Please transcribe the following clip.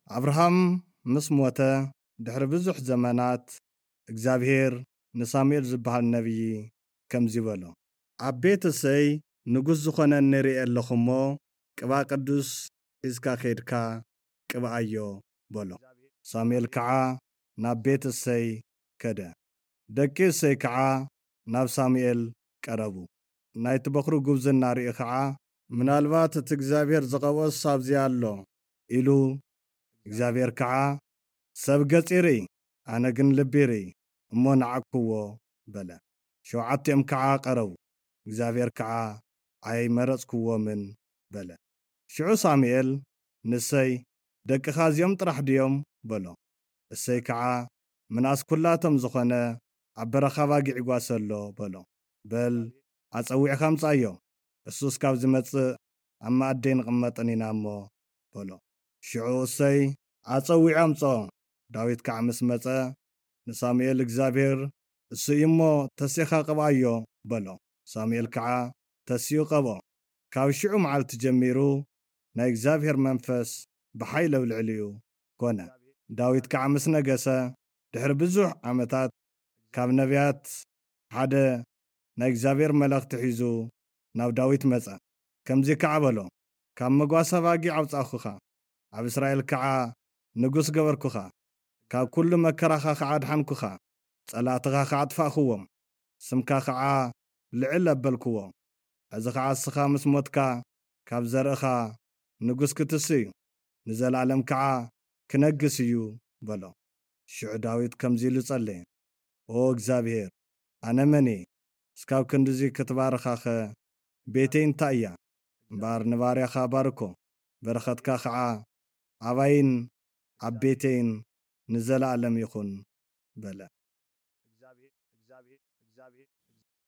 أبراهام مس موته دحر بزح زمانات እግዚአብሔር ንሳሙኤል ዝበሃል ነቢይ ከምዚ በሎ ኣብ ቤት እሰይ ንጉስ ዝኾነ ንሪኢ ኣለኹ እሞ ቅባ ቅዱስ ሒዝካ ከይድካ ቅብኣዮ በሎ። ሳሙኤል ከዓ ናብ ቤት እሰይ ከደ። ደቂ እሰይ ከዓ ናብ ሳሙኤል ቀረቡ። ናይቲ በኩሪ ጉብዝና ርኢ ከዓ ምናልባት እቲ እግዚኣብሔር ዝቐብኦስ ኣብዚ ኣሎ ኢሉ እግዚኣብሔር ከዓ ሰብ ገጺር ኣነ ግን ልቢ ርኢ እሞ ንዓክዎ በለ። ሸውዓትኦም ከዓ ቀረቡ። እግዚኣብሔር ከዓ ኣይመረጽክዎምን በለ። ሽዑ ሳሙኤል ንእሰይ ደቅኻ እዚኦም ጥራሕ ድዮም በሎ። እሰይ ከዓ ምናስ ኩላቶም ዝኾነ ኣብ በረኻ ኣባጊዕ ይጓሰ ኣሎ በሎ። በል ኣጸዊዕኻ ኣምጻዮ እሱስ ካብ ዝመጽእ ኣብ ማኣደይ ንቕመጥን ኢና እሞ በሎ። ሽዑ እሰይ ኣጸዊዑ ኣምጽኦ። ዳዊት ከዓ ምስ መጸ ንሳሙኤል እግዚኣብሔር እሱ እዩ እሞ ተሲኻ ቅብኣዮ በሎ። ሳሙኤል ከዓ ተሲኡ ቀብኦ። ካብ ሽዑ መዓልቲ ጀሚሩ ናይ እግዚኣብሔር መንፈስ ብሓይሊ ኣብ ልዕሊኡ ኮነ። ዳዊት ከዓ ምስ ነገሰ ድሕሪ ብዙሕ ዓመታት ካብ ነቢያት ሓደ ናይ እግዚኣብሔር መልእኽቲ ሒዙ ናብ ዳዊት መጸ። ከምዚ ከዓ በሎ፣ ካብ መጓሳ ኣባጊዕ ኣውጻእኹኻ፣ ኣብ እስራኤል ከዓ ንጉስ ገበርኩኻ፣ ካብ ኩሉ መከራኻ ከዓ ኣድሓንኩኻ፣ ጸላእትኻ ከዓ ኣጥፋእኽዎም፣ ስምካ ከዓ ልዕል ኣበልክዎ። እዚ ከዓ እስኻ ምስ ሞትካ ካብ ዘርእኻ ንጉስ ክትስ እዩ፣ ንዘለዓለም ከዓ ክነግስ እዩ በሎ። ሽዑ ዳዊት ከምዚ ኢሉ ጸለየ፣ ኦ እግዚኣብሔር ኣነ መን እየ እስካብ ክንዲዚ ክትባርኻኸ ቤተይ እንታይ እያ? እምበር ንባርያኻ ባርኮ፣ በረኸትካ ከዓ ኣባይን ኣብ ቤተይን ንዘለዓለም ይኹን በለ።